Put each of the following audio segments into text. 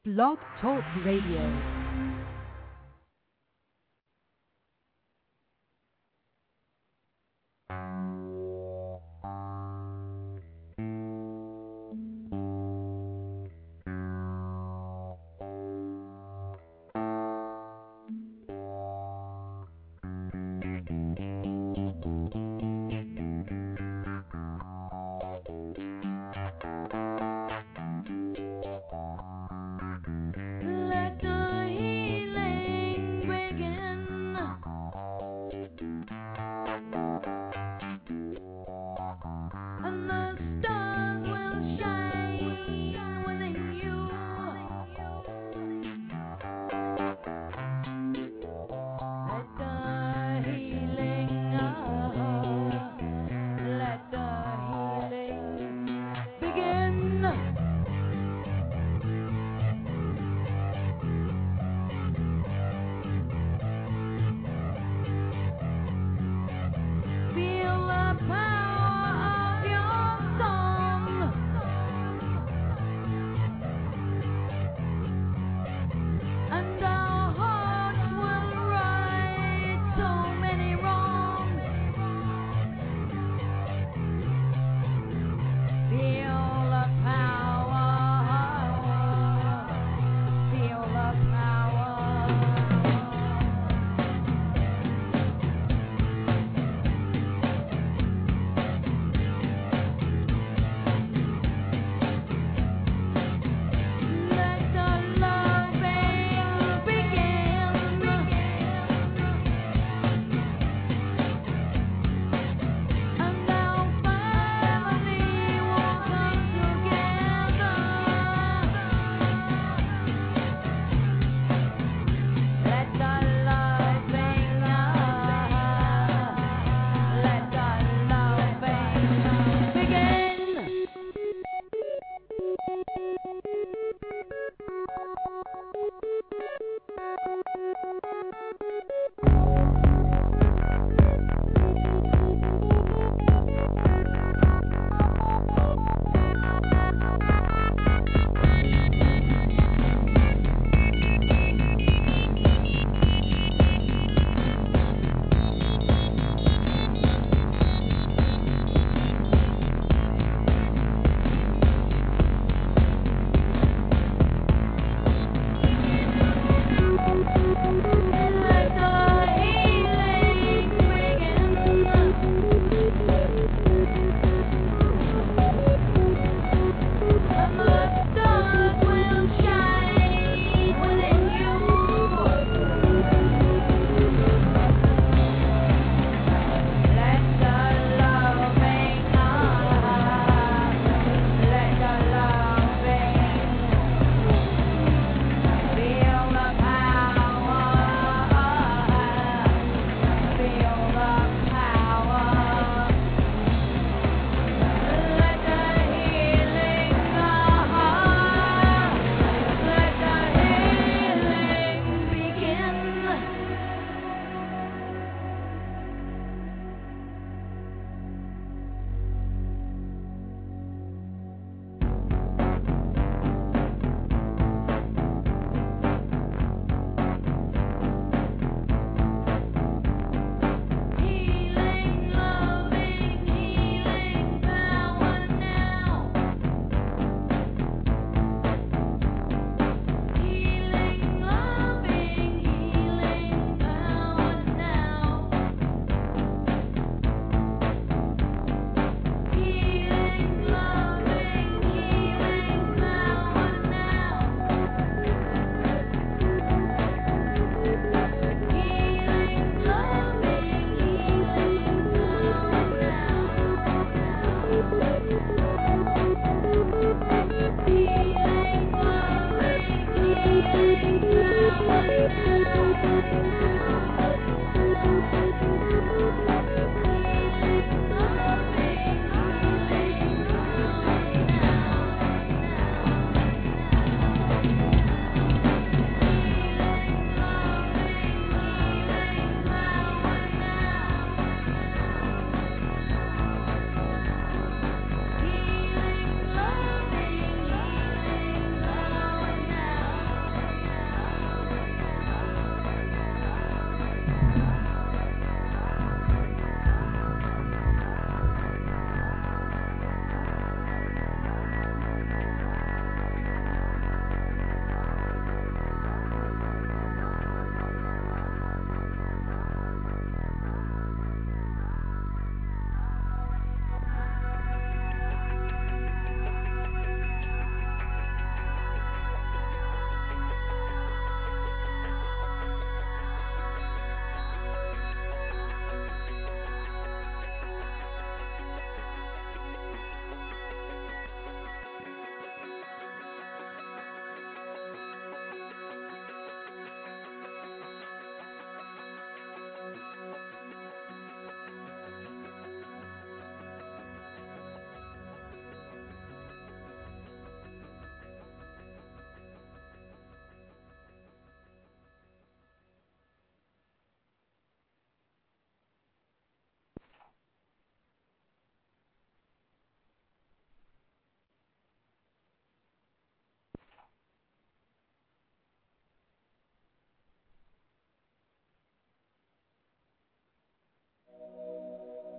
Blog Talk Radio. Let the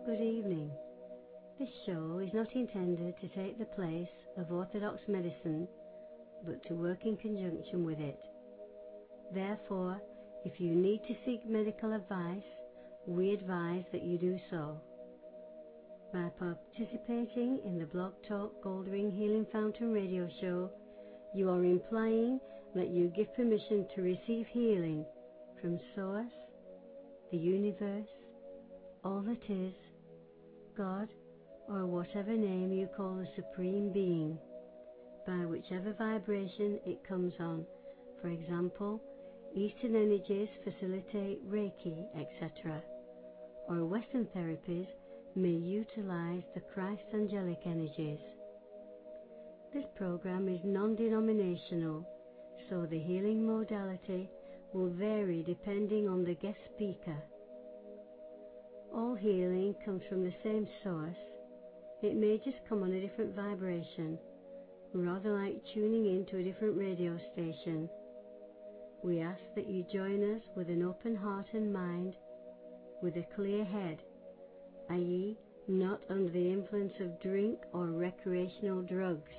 good evening. This show is not intended to take the place of orthodox medicine, but to work in conjunction with it. Therefore, if you need to seek medical advice, we advise that you do so. By participating in the Blog Talk Goldring Healing Fountain radio show, you are implying that you give permission to receive healing from Source, the universe, all that is, God, or whatever name you call the Supreme Being, by whichever vibration it comes on. For example, Eastern energies facilitate Reiki, etc., or Western therapies may utilize the Christ angelic energies. This program is non-denominational, so the healing modality will vary depending on the guest speaker. All healing comes from the same source. It may just come on a different vibration, rather like tuning in to a different radio station. We ask that you join us with an open heart and mind, with a clear head, i.e., not under the influence of drink or recreational drugs.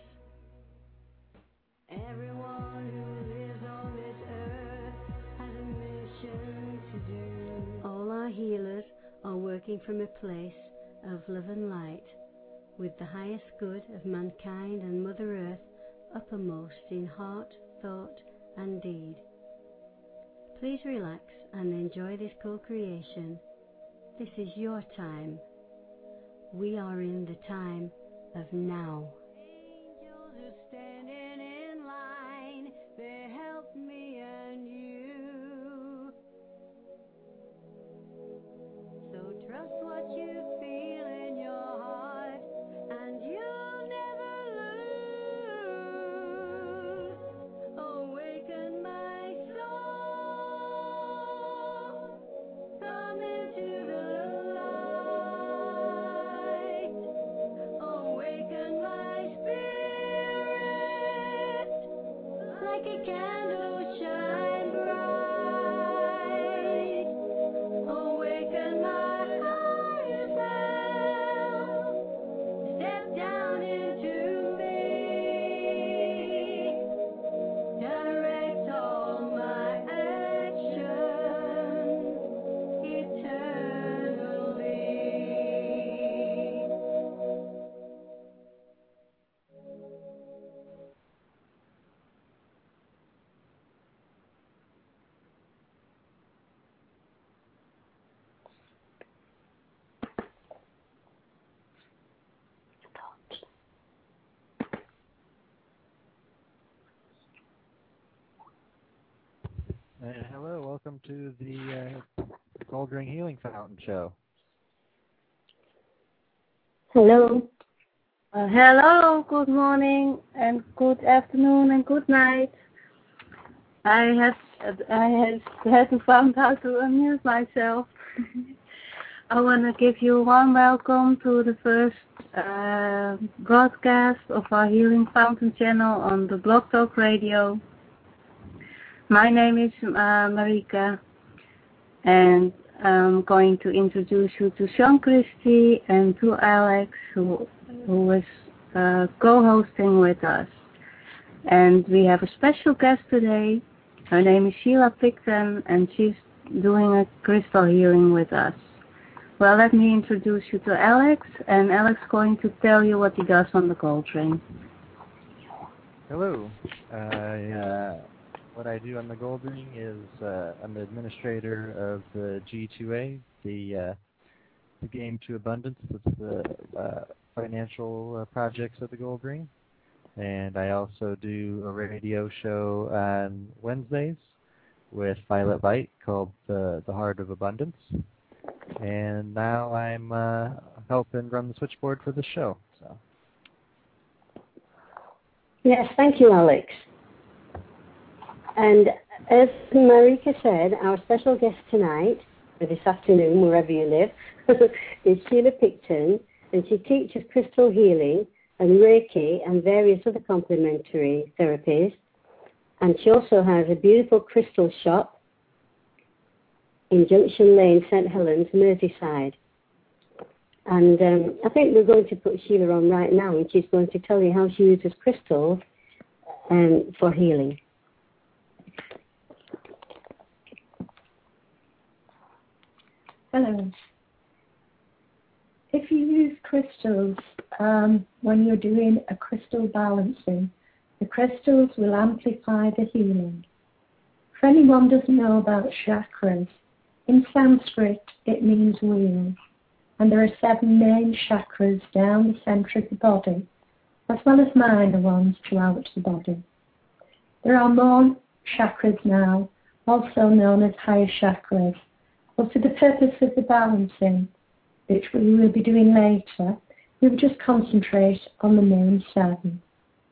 Everyone who lives on this earth has a mission to do. All our healers are working from a place of love and light, with the highest good of mankind and Mother Earth uppermost in heart, thought, and deed. Please relax and enjoy this co-creation. This is your time. We are in the time of now. Angels are standing in line. They help me and you. So trust what you feel in your heart, and you'll never lose. Awaken my soul. Come into the light. Awaken my spirit. Like a candle shine bright. Awaken my higher self. Step down into me. Direct all my actions eternally. Hello, welcome to the Goldring Healing Fountain Show. Hello. Hello, good morning and good afternoon and good night. I had to find how to unmute myself. I want to give you a warm welcome to the first broadcast of our Healing Fountain channel on the Blog Talk Radio. My name is Marika, and I'm going to introduce you to Sean Christie and to Alex, who is co-hosting with us. And we have a special guest today. Her name is Sheila Picton, and she's doing a crystal healing with us. Well, let me introduce you to Alex, and Alex is going to tell you what he does on the Goldring. Hello. What I do on the Goldring is I'm the administrator of the G2A, the Game to Abundance. It's the financial projects of the Goldring. And I also do a radio show on Wednesdays with Violet Vite called the Heart of Abundance. And now I'm helping run the switchboard for the show. So. Yes, thank you, Alex. And as Marika said, our special guest tonight, or this afternoon, wherever you live, is Sheila Picton, and she teaches crystal healing and Reiki and various other complementary therapies. And she also has a beautiful crystal shop in Junction Lane, St. Helens, Merseyside. And I think we're going to put Sheila on right now, and she's going to tell you how she uses crystals for healing. Hello. If you use crystals when you're doing a crystal balancing, the crystals will amplify the healing. If anyone doesn't know about chakras, in Sanskrit it means wheel, and there are 7 main chakras down the centre of the body, as well as minor ones throughout the body. There are more chakras now, also known as higher chakras, but for the purpose of the balancing, which we will be doing later, we will just concentrate on the main 7.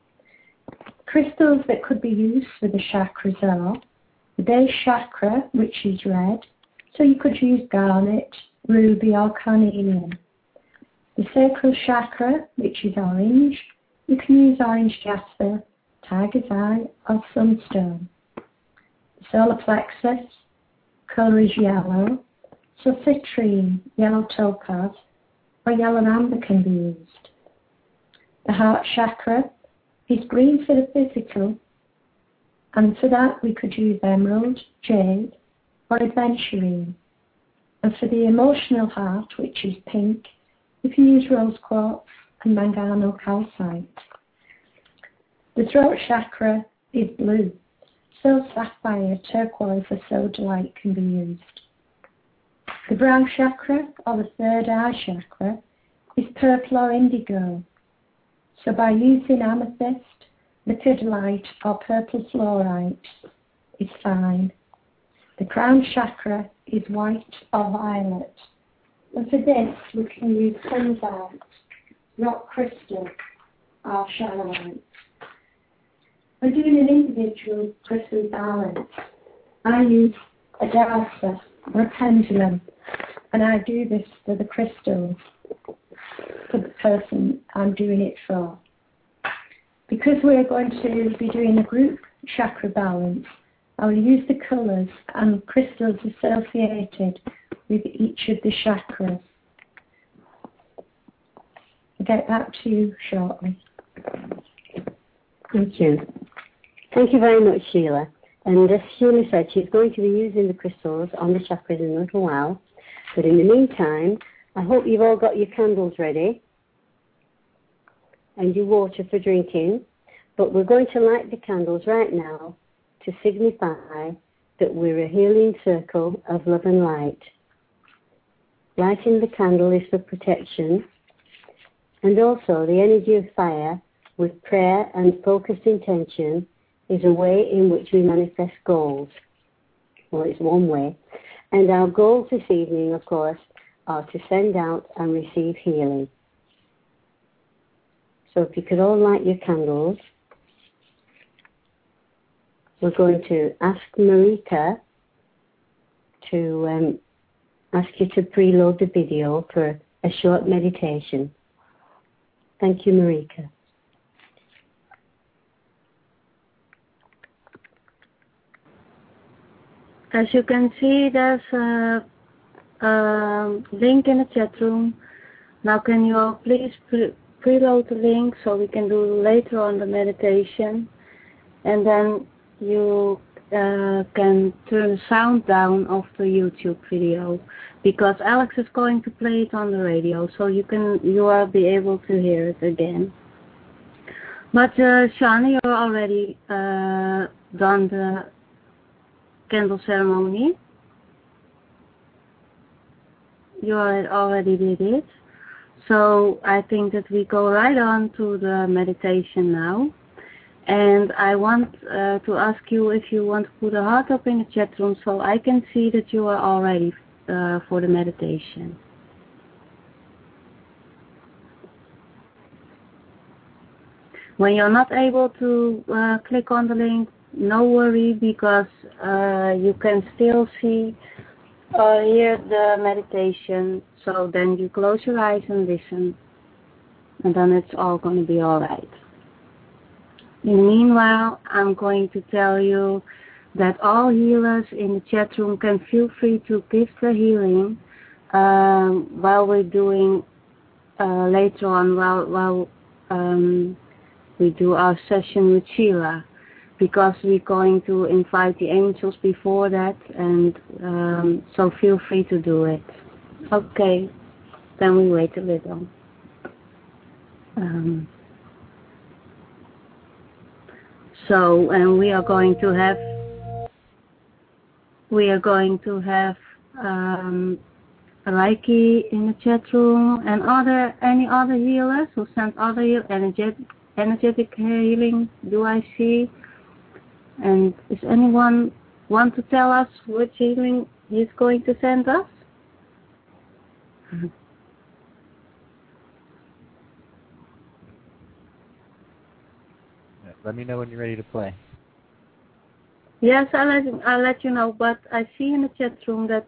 Crystals that could be used for the chakras are the base chakra, which is red, so you could use garnet, ruby or carnelian. The sacral chakra, which is orange, you can use orange jasper, tiger's eye or sunstone. The solar plexus, colour is yellow, so citrine, yellow topaz or yellow amber can be used. The heart chakra is green for the physical, and for that we could use emerald, jade or aventurine. And for the emotional heart, which is pink, you can use rose quartz and mangano calcite. The throat chakra is blue, so sapphire, turquoise or sodalite can be used. The brow chakra, or the third eye chakra, is purple or indigo. So by using amethyst, lepidolite or purple fluorite is fine. The crown chakra is white or violet. And for this, we can use sunlight, rock crystal or shallowite. When doing an individual crystal balance, I use a dowser or a pendulum, and I do this for the crystals, for the person I'm doing it for. Because we're going to be doing a group chakra balance, I'll use the colours and crystals associated with each of the chakras. I'll get back to you shortly. Thank you. Thank you very much, Sheila. And as Sheila said, she's going to be using the crystals on the chakras in a little while. But in the meantime, I hope you've all got your candles ready and your water for drinking. But we're going to light the candles right now to signify that we're a healing circle of love and light. Lighting the candle is for protection, and also the energy of fire with prayer and focused intention is a way in which we manifest goals. Well, it's one way. And our goals this evening, of course, are to send out and receive healing. So if you could all light your candles, we're going to ask Marika to ask you to preload the video for a short meditation. Thank you, Marika. As you can see, there's a link in the chat room. Now can you all please preload the link so we can do later on the meditation, and then you can turn the sound down of the YouTube video, because Alex is going to play it on the radio, so you will be able to hear it again. But Shani, you're already done the candle ceremony. You already did it. So I think that we go right on to the meditation now. And I want to ask you if you want to put a heart up in the chat room so I can see that you are all ready for the meditation. When you're not able to click on the link, no worry, because you can still see or hear the meditation. So then you close your eyes and listen, and then it's all going to be all right. In the meanwhile, I'm going to tell you that all healers in the chat room can feel free to give the healing while we're doing later on while we do our session with Sheila, because we're going to invite the angels before that, and so feel free to do it. Okay, then we wait a little. And we are going to have Reiki in the chat room, and any other healers who sent other energetic healing. Do I see? And is anyone want to tell us which healing he's going to send us? Let me know when you're ready to play. Yes, I'll let you know. But I see in the chat room that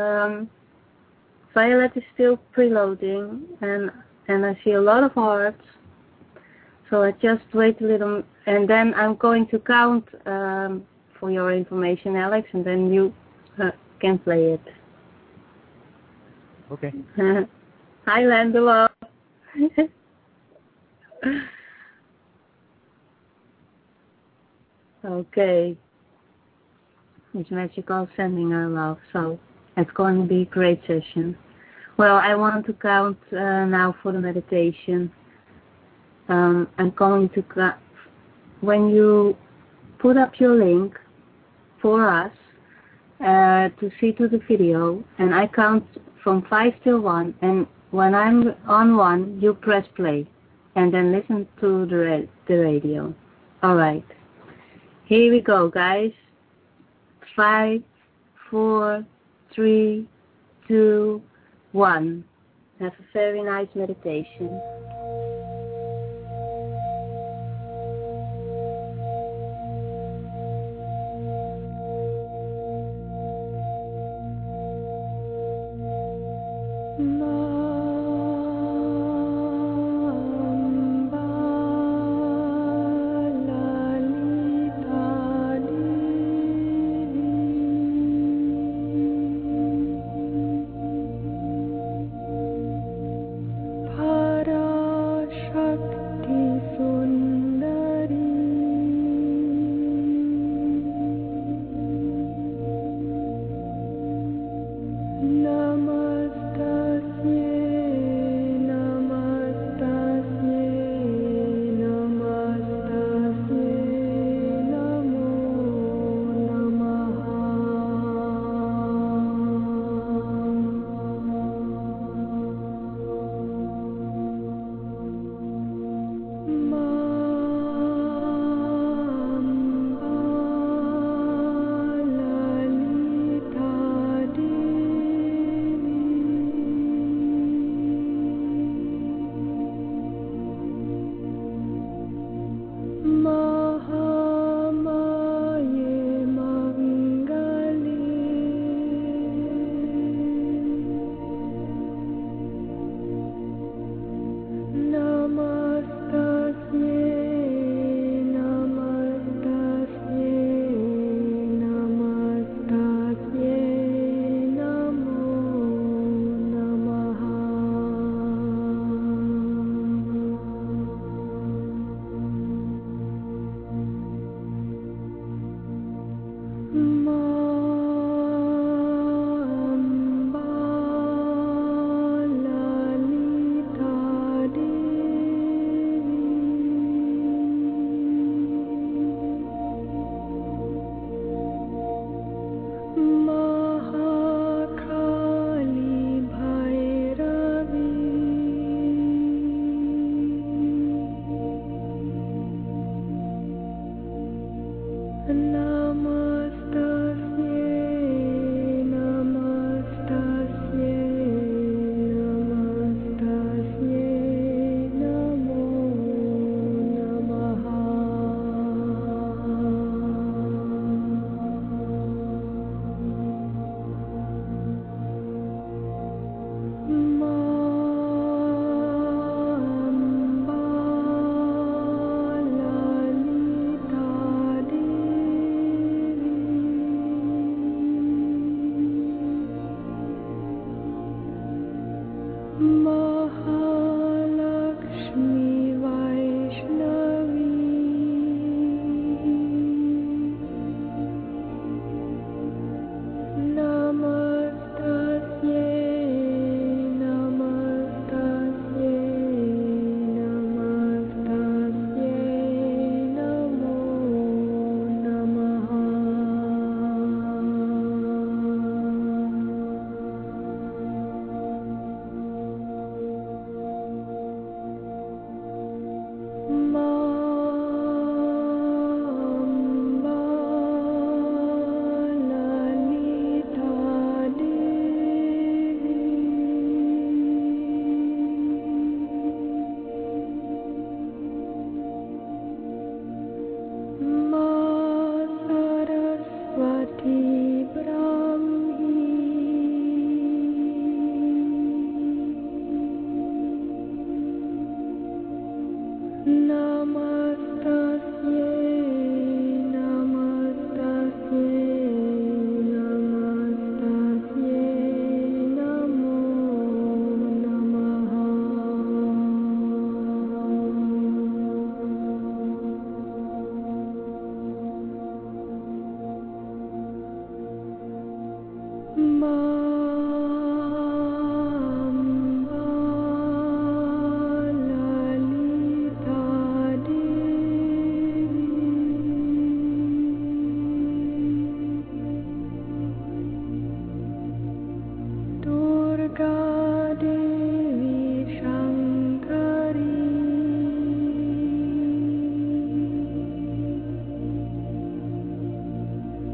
Violet is still preloading, and I see a lot of hearts. So I just wait a little, and then I'm going to count for your information, Alex, and then you can play it. Okay. Hi, Landela. Okay. It's magical sending our love, so it's going to be a great session. Well, I want to count now for the meditation. I'm going to when you put up your link for us to see to the video, and I count from 5 till 1, and when I'm on 1, you press play, and then listen to the radio. All right. Here we go, guys. 5, 4, 3, 2, 1. Have a very nice meditation. Para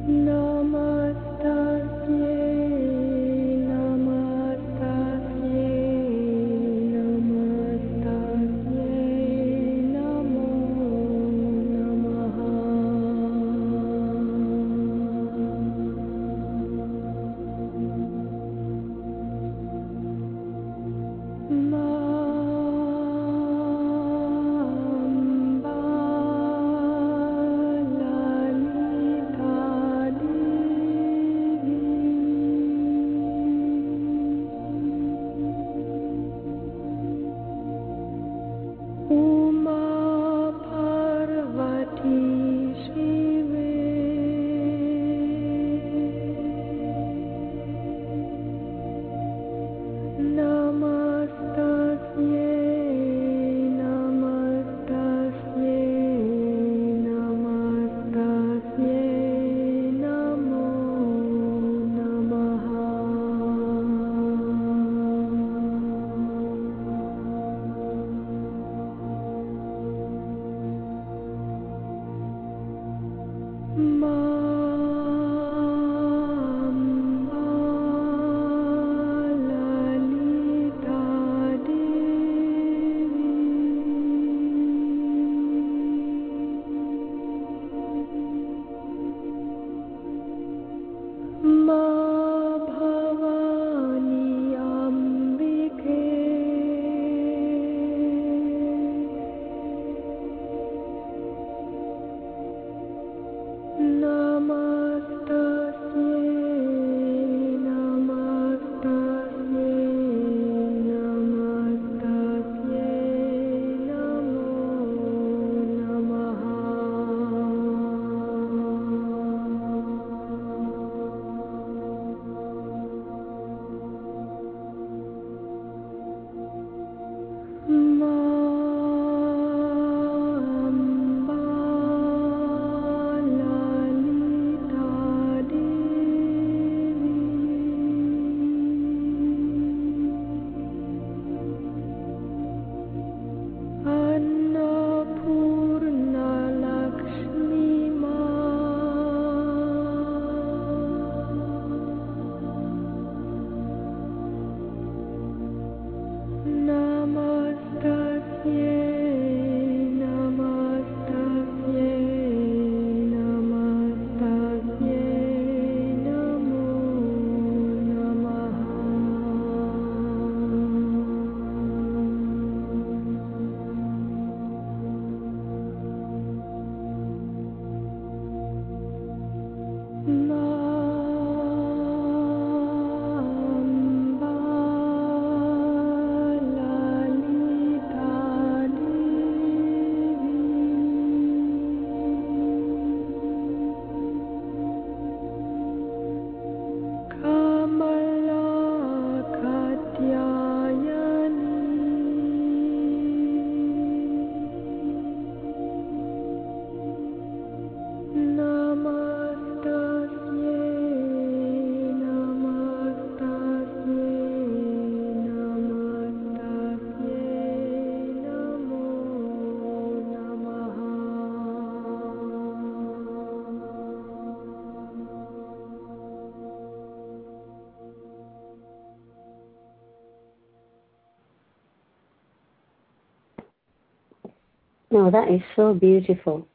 No, that is so beautiful.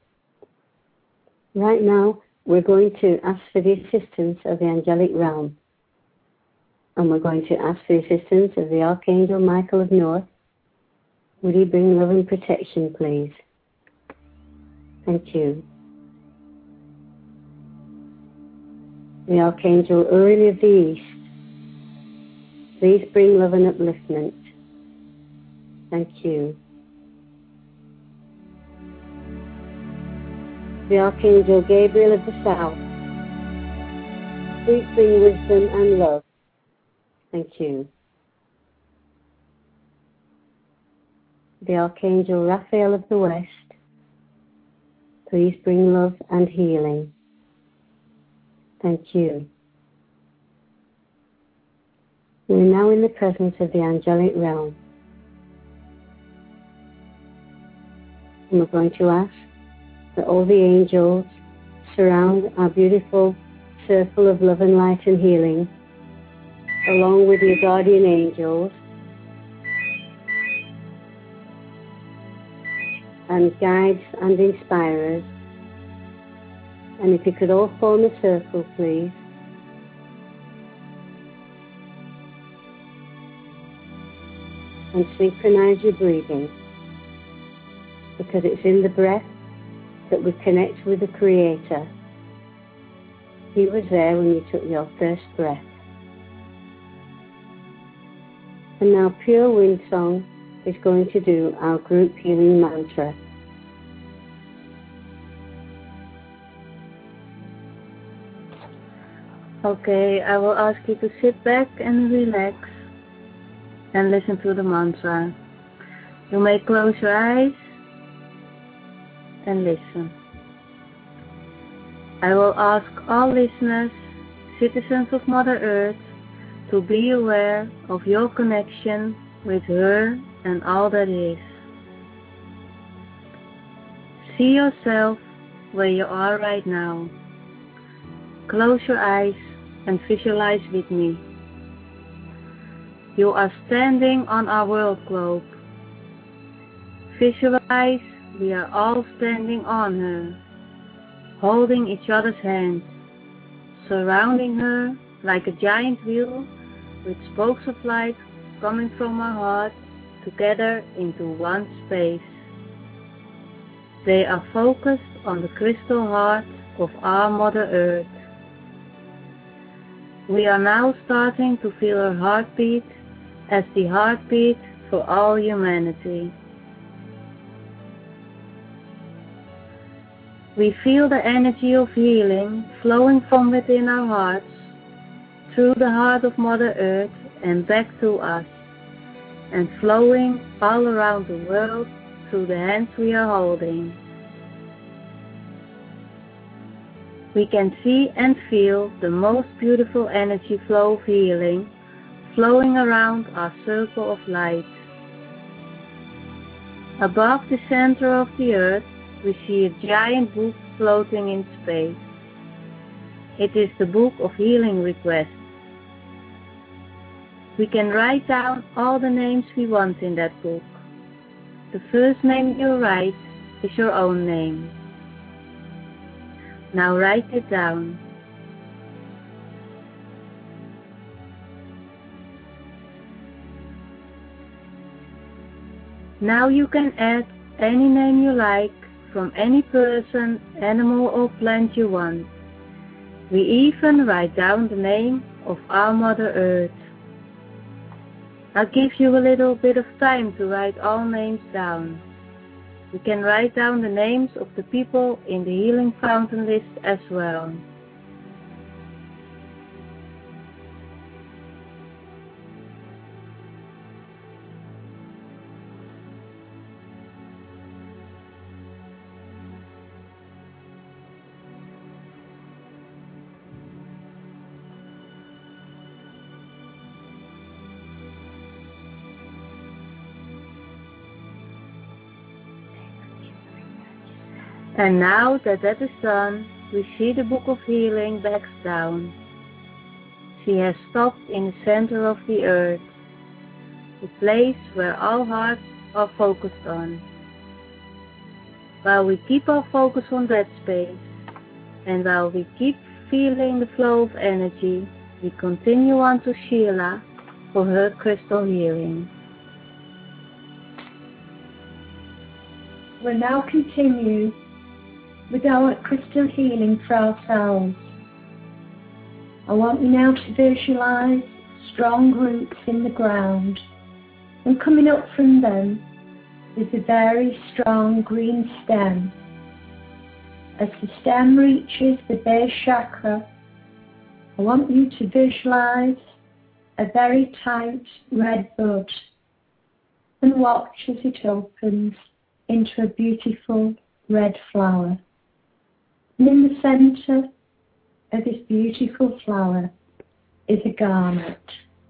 Right now, we're going to ask for the assistance of the angelic realm. And we're going to ask for the assistance of the Archangel Michael of North. Would he bring love and protection, please? Thank you. The Archangel Uriel of the East. Please bring love and upliftment. Thank you. The Archangel Gabriel of the South. Please bring wisdom and love. Thank you. The Archangel Raphael of the West. Please bring love and healing. Thank you. We are now in the presence of the angelic realm. And we're going to ask that all the angels, surround our beautiful circle of love and light and healing, along with your guardian angels, and guides and inspirers. And if you could all form a circle, please. And synchronize your breathing, because it's in the breath that we connect with the Creator. He was there when you took your first breath. And now Pure Wind Song is going to do our group healing mantra. Okay, I will ask you to sit back and relax and listen to the mantra. You may close your eyes and listen. I will ask all listeners, citizens of Mother Earth, to be aware of your connection with her and all that is. See yourself where you are right now. Close your eyes and visualize with me. You are standing on our world globe. Visualize we are all standing on her, holding each other's hands, surrounding her like a giant wheel with spokes of light coming from our heart together into one space. They are focused on the crystal heart of our Mother Earth. We are now starting to feel her heartbeat as the heartbeat for all humanity. We feel the energy of healing flowing from within our hearts, through the heart of Mother Earth and back to us, and flowing all around the world through the hands we are holding. We can see and feel the most beautiful energy flow of healing flowing around our circle of light. Above the center of the earth, we see a giant book floating in space. It is the Book of Healing Requests. We can write down all the names we want in that book. The first name you write is your own name. Now write it down. Now you can add any name you like from any person, animal or plant you want. We even write down the name of our Mother Earth. I'll give you a little bit of time to write all names down. You can write down the names of the people in the Healing Fountain list as well. And now that that is done, we see the Book of Healing backs down. She has stopped in the center of the earth, the place where all hearts are focused on. While we keep our focus on that space, and while we keep feeling the flow of energy, we continue on to Sheila for her crystal healing. We'll now continue with our crystal healing for ourselves. I want you now to visualize strong roots in the ground, and coming up from them is a very strong green stem. As the stem reaches the base chakra, I want you to visualize a very tight red bud and watch as it opens into a beautiful red flower. And in the center of this beautiful flower is a garnet.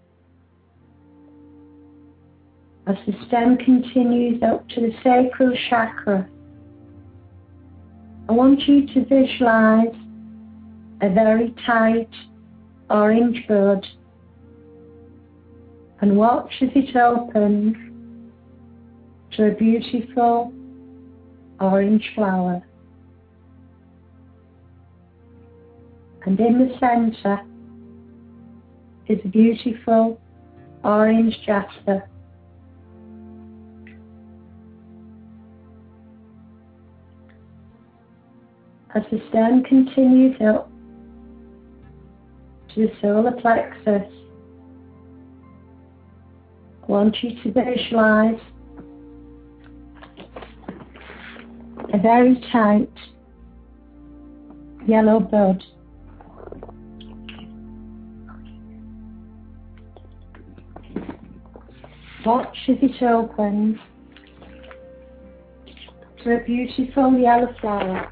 As the stem continues up to the sacral chakra, I want you to visualize a very tight orange bud and watch as it opens to a beautiful orange flower. And in the centre is a beautiful orange jasper. As the stem continues up to the solar plexus, I want you to visualize a very tight yellow bud. Watch as it opens to a beautiful yellow flower,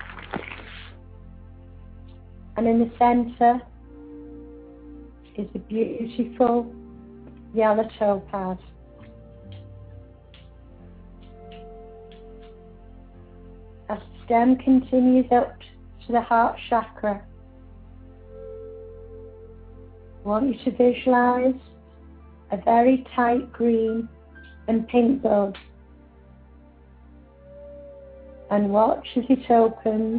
and in the centre is a beautiful yellow topaz. As the stem continues up to the heart chakra, I want you to visualize a very tight green and pink bud, and watch as it opens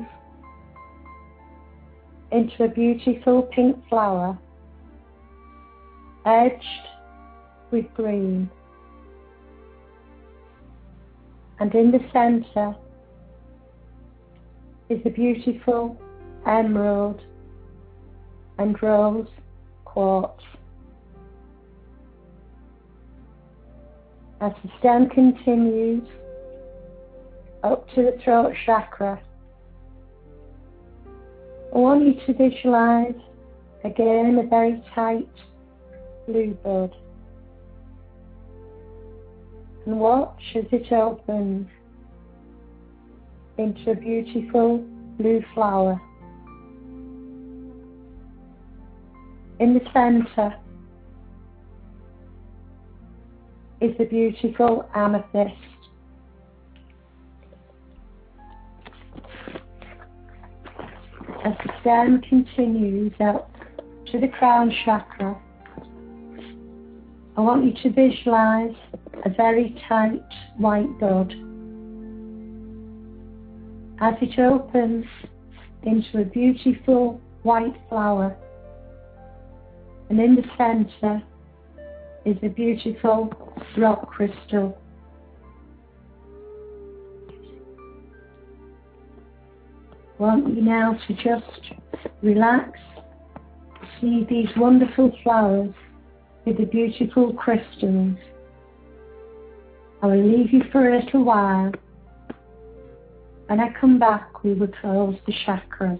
into a beautiful pink flower edged with green, and in the centre is a beautiful emerald and rose quartz. As the stem continues up to the throat chakra, I want you to visualize again a very tight blue bud, and watch as it opens into a beautiful blue flower. In the centre is the beautiful amethyst. As the stem continues up to the crown chakra, I want you to visualize a very tight white bud. As it opens into a beautiful white flower, and in the centre is a beautiful rock crystal. I want you now to just relax, see these wonderful flowers with the beautiful crystals. I will leave you for a little while. When I come back, we will close the chakras.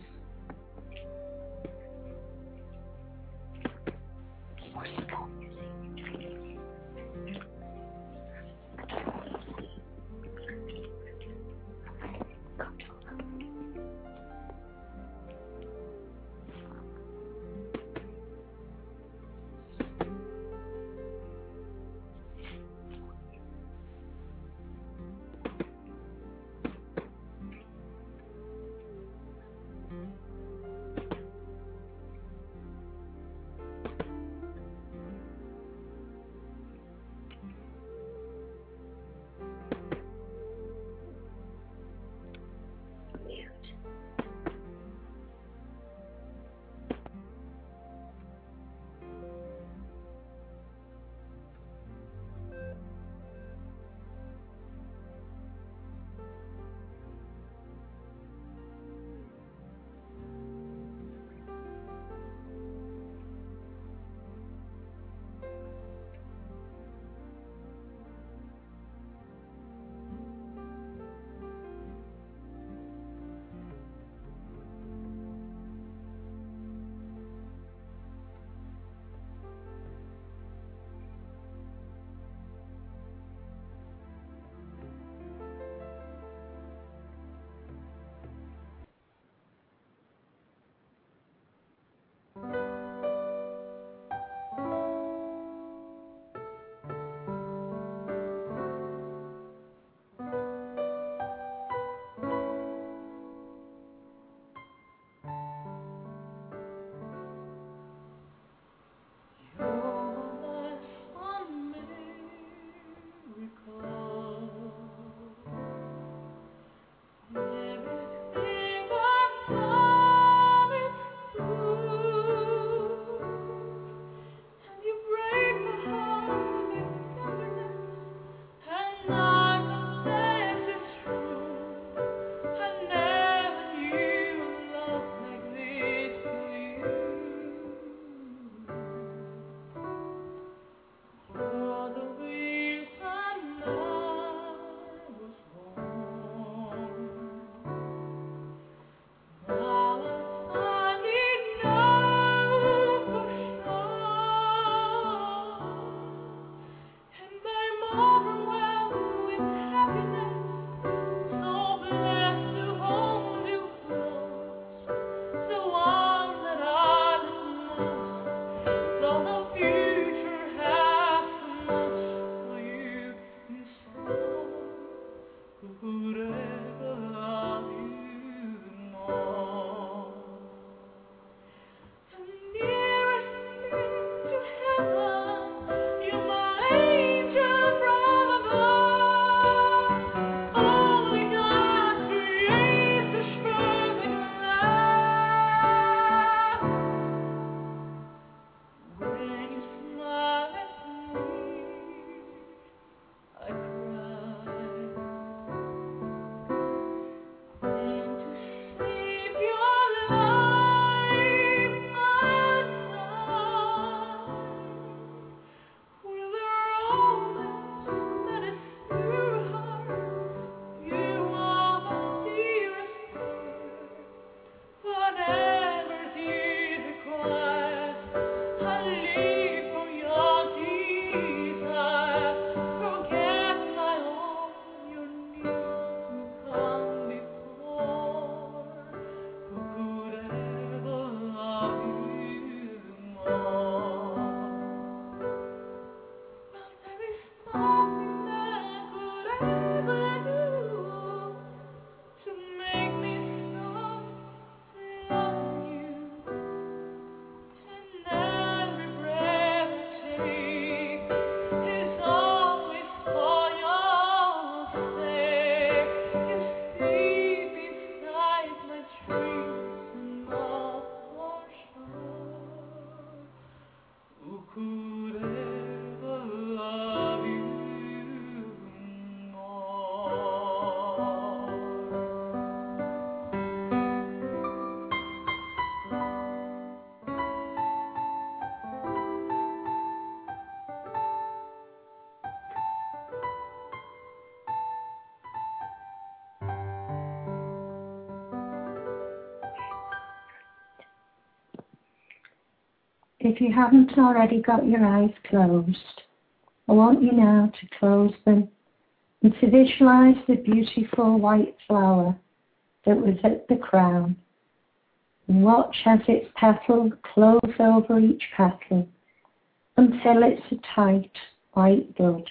if you haven't already got your eyes closed, I want you now to close them and to visualize the beautiful white flower that was at the crown. And watch as its petals close over each petal until it's a tight white bud.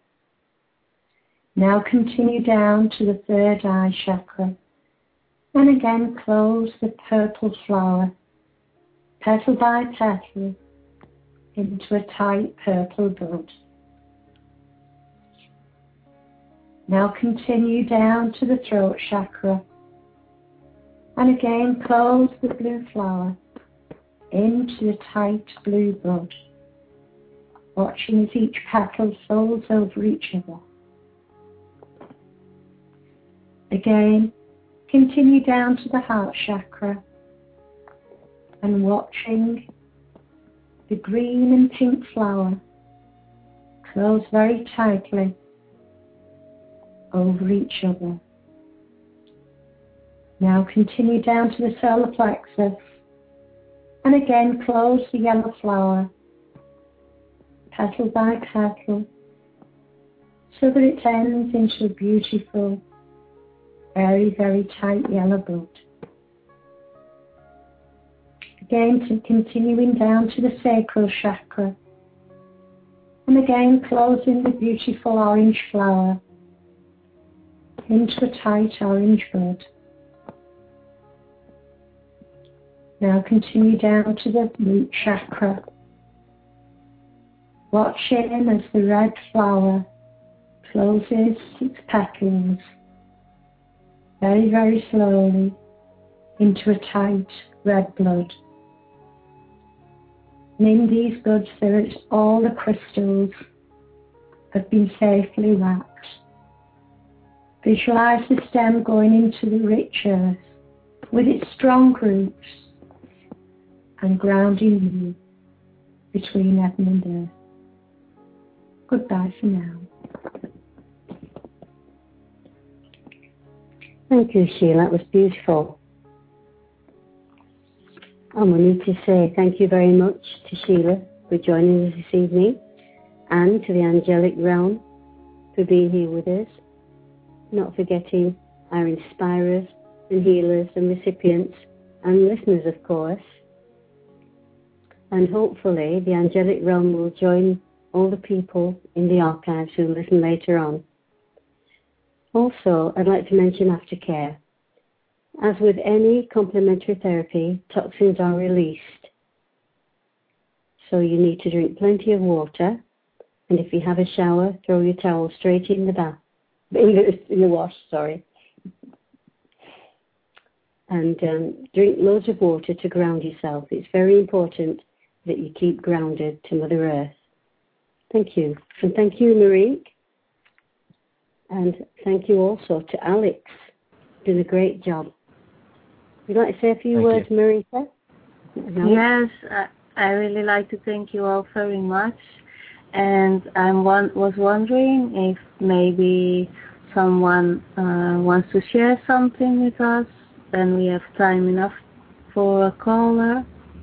Now continue down to the third eye chakra and again close the purple flower, petal by petal, into a tight purple bud. Now continue down to the throat chakra and again close the blue flower into a tight blue bud, watching as each petal folds over each other. Again, continue down to the heart chakra and watching the green and pink flower close very tightly over each other. Now continue down to the solar plexus and again close the yellow flower, petal by petal, so that it ends into a beautiful, very, very tight yellow bud. Again, continuing down to the sacral chakra and again closing the beautiful orange flower into a tight orange bud. Now continue down to the root chakra, watching as the red flower closes its petals very, very slowly into a tight red blood. And in these buds there is all the crystals have been safely waxed. Visualize the stem going into the rich earth with its strong roots and grounding you between heaven and earth. Goodbye for now. Thank you, Sheila. That was beautiful. And we need to say thank you very much to Sheila for joining us this evening and to the angelic realm for being here with us, not forgetting our inspirers and healers and recipients and listeners, of course. And hopefully the angelic realm will join all the people in the archives who listen later on. Also, I'd like to mention aftercare. As with any complementary therapy, toxins are released. So you need to drink plenty of water, and if you have a shower, throw your towel straight in the bath, in the wash, sorry. And drink loads of water to ground yourself. It's very important that you keep grounded to Mother Earth. Thank you. And thank you, Marique. And thank you also to Alex. Doing a great job. Would you like to say a few words, Marita? No? Yes, I really like to thank you all very much. And I was wondering if maybe someone wants to share something with us. Then we have time enough for a caller.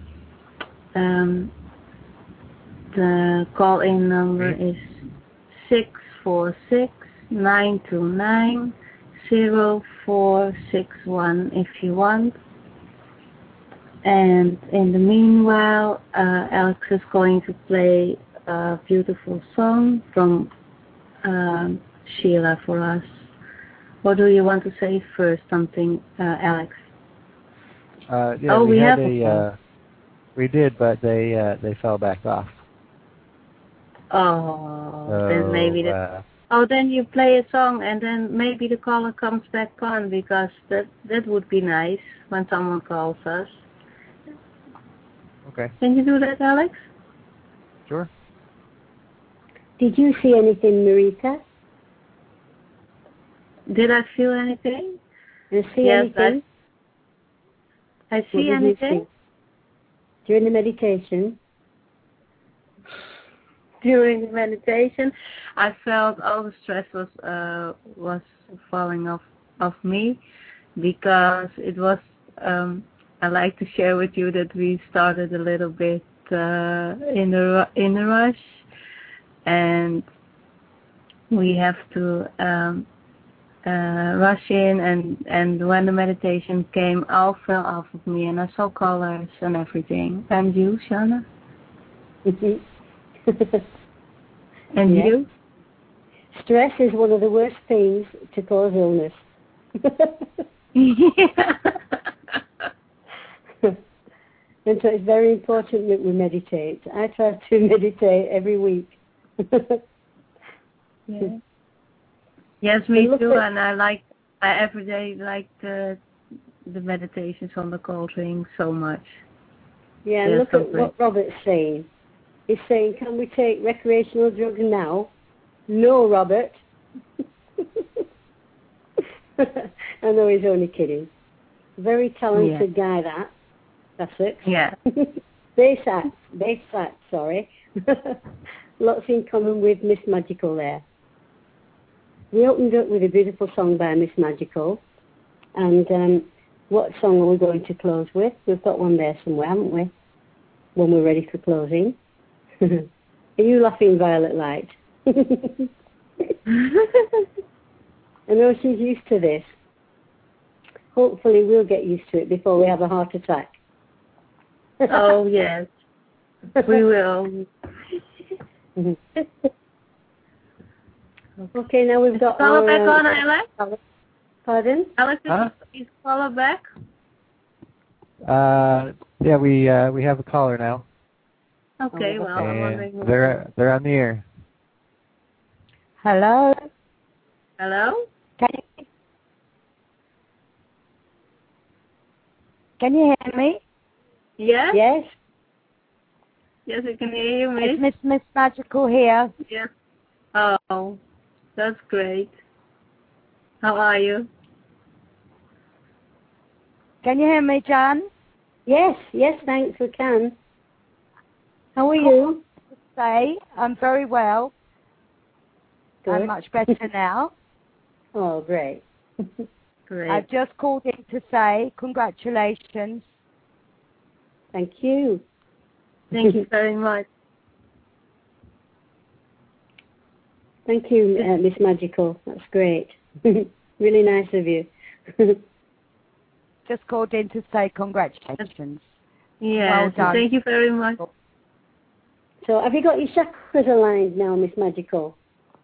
The call-in number is 646-929-0461 if you want. And in the meanwhile, Alex is going to play a beautiful song from Sheila for us. What do you want to say first? Something, Alex? Yeah, we had we did, but they fell back off. Oh, So, then maybe then you play a song and then maybe the caller comes back on, because that would be nice when someone calls us. Okay. Can you do that, Alex? Sure. Did you see anything, Marita? Did I feel anything? Did you see Yes, anything? I see anything. During the meditation? During the meditation, I felt all the stress was falling off me, because it was. I like to share with you that we started a little bit in a rush, and we have to rush in, and when the meditation came, all fell off of me, and I saw colors and everything. And you, Shana? And Yeah. you? Stress is one of the worst things to cause illness. And so it's very important that we meditate. I try to meditate every week. Yeah. Yes, me Look too. at- And I every day like the meditations on the cold ring so much. Yeah, Yeah, look so at great. what Robert's saying. He's saying, can we take recreational drugs now? No, Robert. I know he's only kidding. Very talented guy, that. That's it. Yeah. Bass sax, sorry. Lots in common with Miss Magical there. We opened up with a beautiful song by Miss Magical. And what song are we going to close with? We've got one there somewhere, haven't we? When we're ready for closing. Are you laughing, Violet Light? I know she's used to this. Hopefully we'll get used to it before we have a heart attack. Oh, yes. We will. Okay, now we've got Follow back our, on, Alex? Pardon? Alex, Huh? is follow back? Yeah, we have a caller now. Okay, well, I'm wondering. And they're on the air. Hello? Hello? Can you hear me? Yes? Yes? Yes, I can hear you, Miss. It's Miss Magical here. Yeah. Oh, that's great. How are you? Can you hear me, Jan? Yes, thanks, we can. How are you? Say, I'm very well. Good. I'm much better now. Oh, great. Great. I've just called in to say congratulations. Thank you. Thank you very much. Thank you, Miss Magical. That's great. Really nice of you. Just called in to say congratulations. Yeah, Well done. thank you very much. So have you got your chakras aligned now, Miss Magical?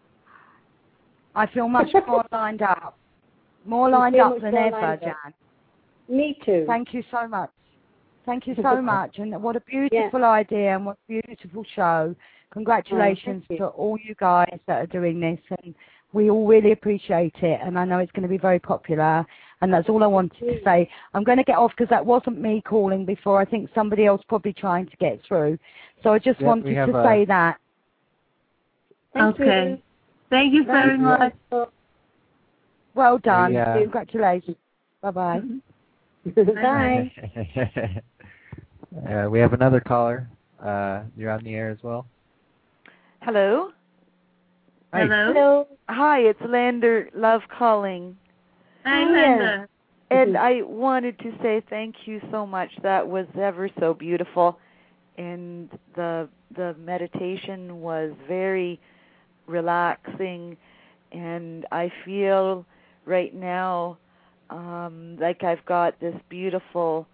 I feel much more lined up. More You lined feel up much than more ever, lined up. Jan. Me too. Thank you so much. Thank you so much. And what a beautiful idea and what a beautiful show. Congratulations thank you. to all you guys that are doing this. And we all really appreciate it. And I know it's going to be very popular. And that's all I wanted to say. I'm going to get off because that wasn't me calling before. I think somebody else probably trying to get through. So I just wanted to say that. Thank Okay. you. Thank you very much. Well done. Yeah. Congratulations. Bye-bye. Bye. We have another caller. You're on the air as well. Hello. Hi. Hello. Hi, it's Lander Love calling. Hi, Linda. And I wanted to say thank you so much. That was ever so beautiful. And the meditation was very relaxing. And I feel right now like I've got this beautiful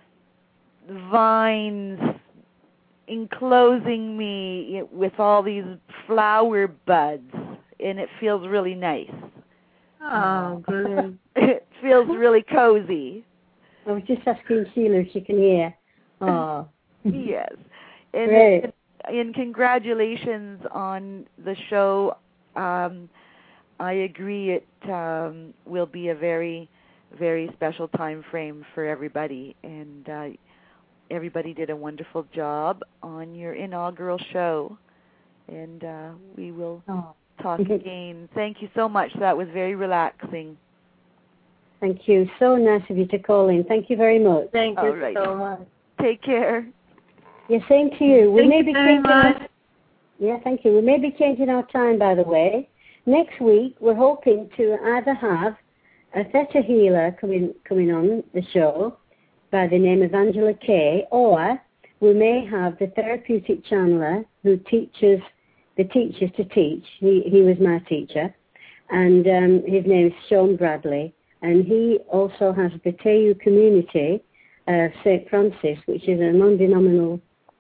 vines enclosing me with all these flower buds, and it feels really nice. Oh, good. It feels really cozy. I was just asking Sheila if she can hear. Oh. Yes. And, Great. and congratulations on the show. I agree it will be a very, very special time frame for everybody. And everybody did a wonderful job on your inaugural show. And we will talk again. Thank you so much. That was very relaxing. Thank you. So nice of you to call in. Thank you very much. Thank you All right. so much. Take care. Yeah, same to you. We may Thank be you very changing much. Yeah, thank you. We may be changing our time, by the way. Next week, we're hoping to either have a theta healer coming on the show by the name of Angela Kay, or we may have the therapeutic channeler who teaches the teachers to teach. He was my teacher, and his name is Sean Bradley, and he also has the Teu community of St. Francis, which is a non-denominational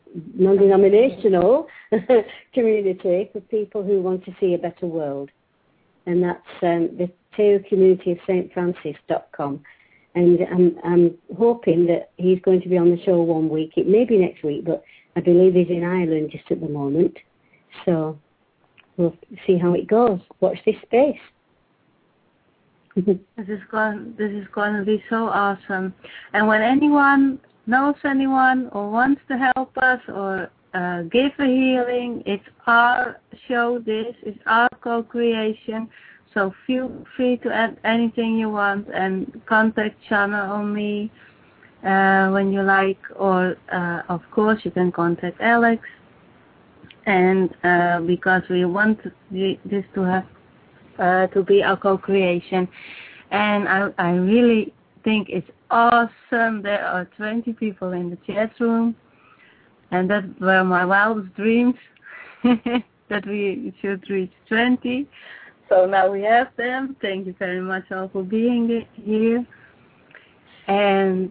community for people who want to see a better world. And that's the Teu community of St. Francis.com. And I'm hoping that he's going to be on the show one week. It may be next week, but I believe he's in Ireland just at the moment. So we'll see how it goes. Watch this space. This is going to be so awesome. And when anyone knows anyone or wants to help us or give a healing, it's our show. This is our co-creation. So feel free to add anything you want and contact Shanna or me when you like. Or, of course, you can contact Alex. And because we want this to have to be our co-creation. And I really think it's awesome. There are 20 people in the chat room. And that were my wildest dreams, that we should reach 20. So now we have them. Thank you very much all for being here. And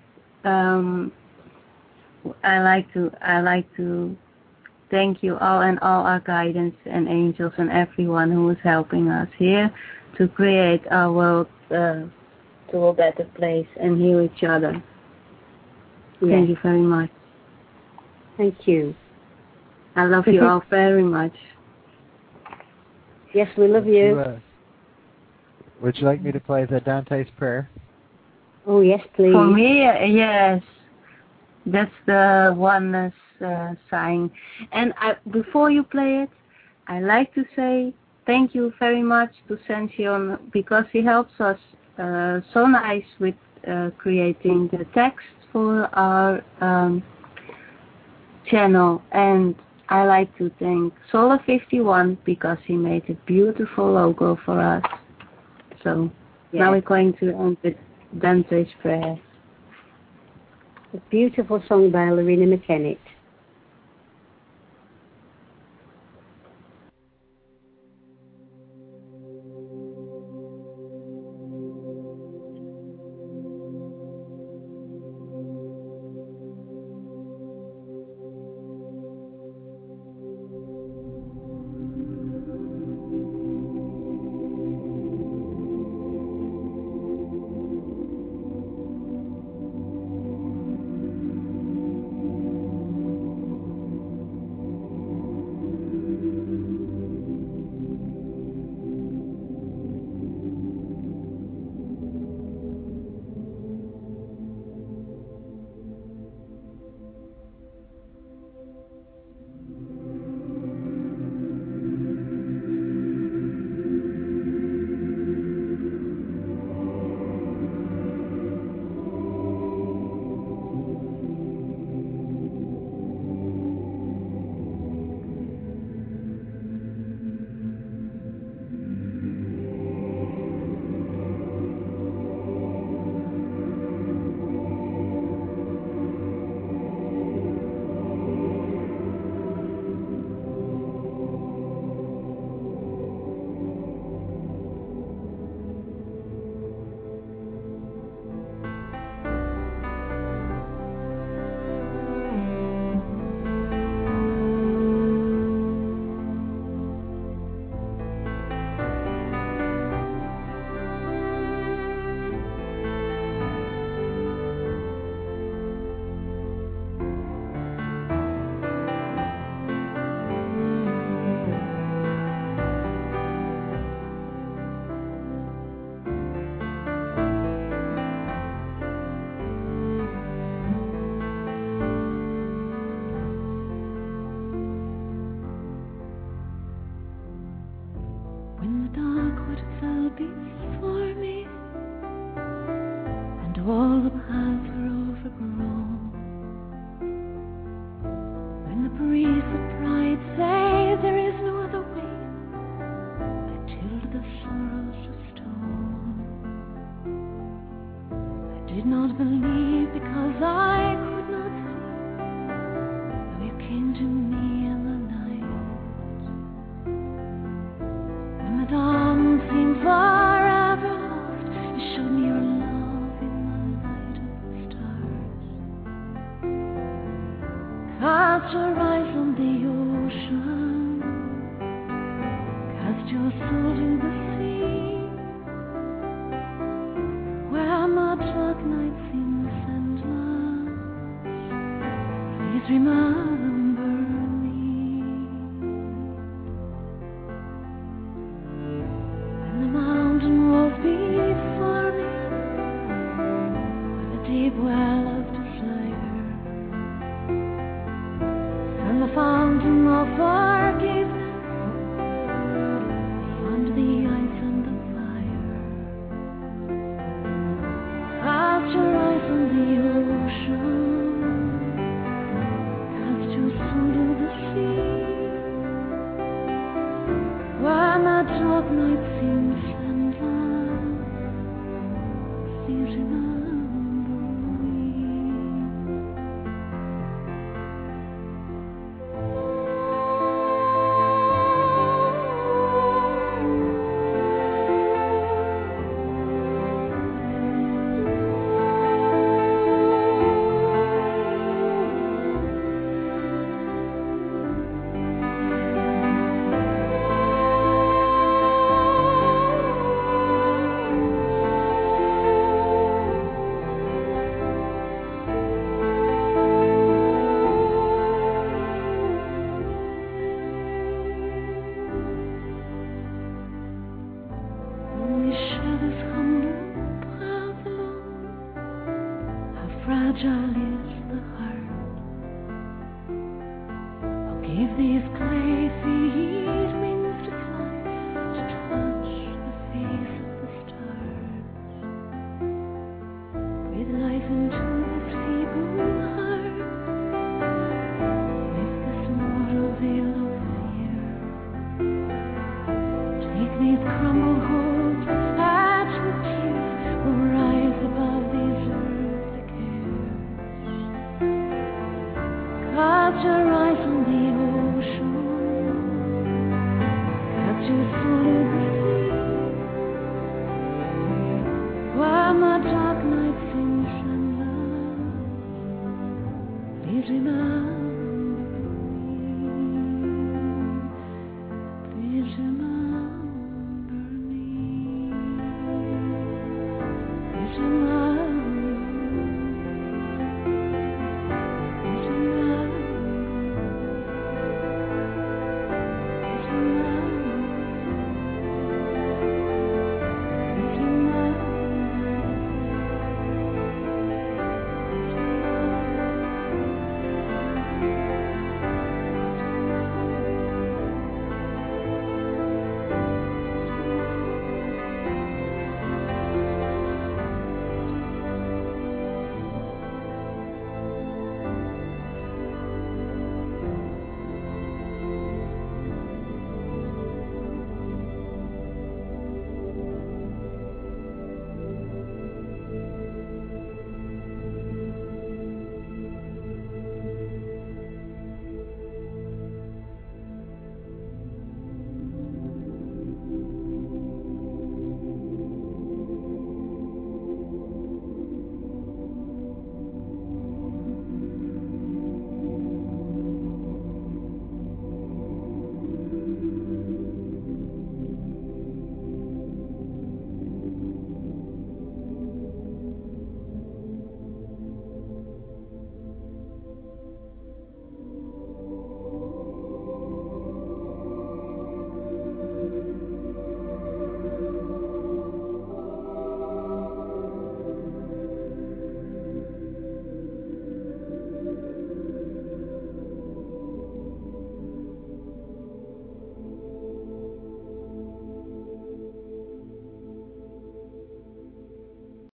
I like to thank you all and all our guidance and angels and everyone who is helping us here to create our world to a better place and heal each other. Yes. Thank you very much. Thank you. I love you all very much. Yes, we love you. Would you like me to play the Dante's Prayer? Oh, yes, please. For me, yes. That's the oneness sign. And before you play it, I like to say thank you very much to Sension because he helps us so nice with creating the text for our channel. And I like to thank Solar51 because he made a beautiful logo for us. So now we're going to end with Dante's Prayer. A beautiful song by Lorena McKennitt. Cast your eyes on the ocean, cast your soul to the sea, where my dark night seems endless. Please remember me. And the mountain rolls before me, with a deep well of desire, and the fountain of forgiveness beyond the ice and the fire. Cast your eyes on the ocean, cast your soul to the sea, where my dark night seems endless. Please remember me. When we share this humble path alone, how fragile is the heart. I'll give these clay feet wings to fly, to touch the face of the stars. Breathe life into this feeble heart, lift this mortal veil of fear. Take these crumbled hopes, patch with tears, will rise above these earthly cares. Cast your eyes on the ocean, cast your soul to the sea, where my dark night seems endless. Please remember.